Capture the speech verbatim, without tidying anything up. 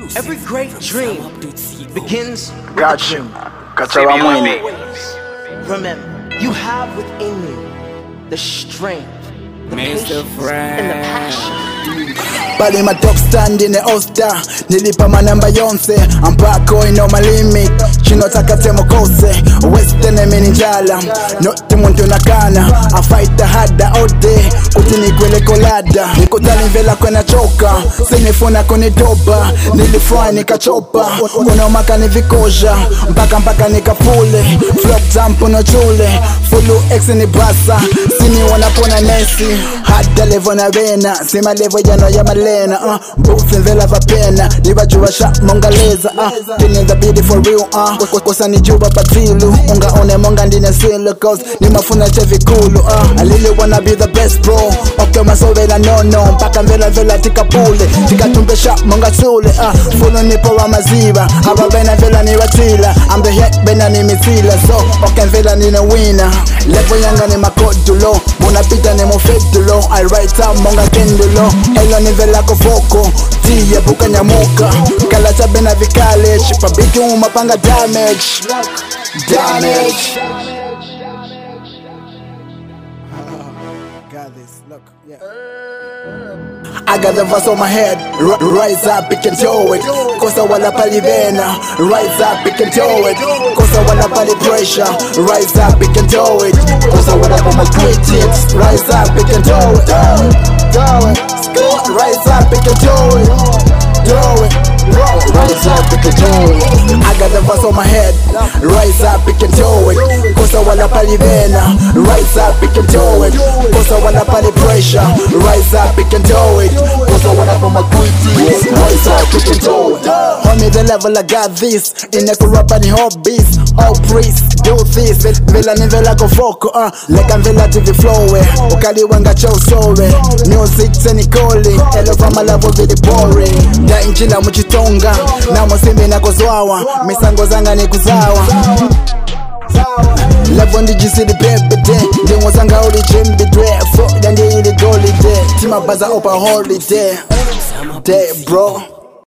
Every great dream begins Got you. Got you. always. Remember, you have within you the strength, the patience, and the passion. Bali my top stand in the Oster. Nilipa manamba yonse Ampako ino my limit Chino takatemo kose Western emi ninjala Noti muntu nakana I fight the harder all day Kutini kwele kolada Nikutali vela kwena choka Sinifuna kuni doba Nilifry nikachopa Unomaka nivikoja Mpaka mpaka nikapule Flop jump uno chule Fulu X ni basa Sini wanapona nesi Hada levo na vena Sima levo yano ya malena uh, Booth in vela vapena Niva juwa sha mongaleza uh, Dini the beauty for real uh, Kosa ni juba patilu Unga one monga ndine silo Cause ni mafuna chevi kulu uh, I really wanna be the best bro Okay maso vela no no Mpaka vela vela tika pule Tika tumbe sha monga tule uh, Fulu nipo wa maziva Aba vena vela ni watila I'm the head bena ni mitila So okay vela ni na winner Lepo yanga ni makodulo Muna pita ni mofedulo I write up monga kendulo Elo ni vela kofoko Tiye buka nyamuka Kala chabe na vikalech Pabiki umapanga damage Damage Got this, look, yeah I got the verse on my head R Rise up, pick and throw it Kosa wala pali vena Rise up, pick and throw it Kosa wala pali pressure Rise up, pick and throw it Kosa wala pama critics Rise up, pick and throw it Throw it Rise up, pick and throw it Throw it Rise up, pick and throw it I got the verse on my head Rise up, pick and throw it Kosa wala pali vena Rise up, pick and throw it Kosa wala pali pressure Rise up, pick and throw it Kosa wala pama critics Rise up, pick and throw it Homie the level I got this Ineko rap ni hobbies All priests do this Vela ni vela kofoko uh. Lega vela T V flowe Ukali wanga chow sore Music teni calling Elo vama lavo vili boring Da inchila muchitonga Na musimbi na kozwawa Misango zanga ni kuzawa Levo ndi jisi di baby day Ndingo sanga uli jimbi dwe Fuck dandi ili goli day Tima baza opa holiday Day bro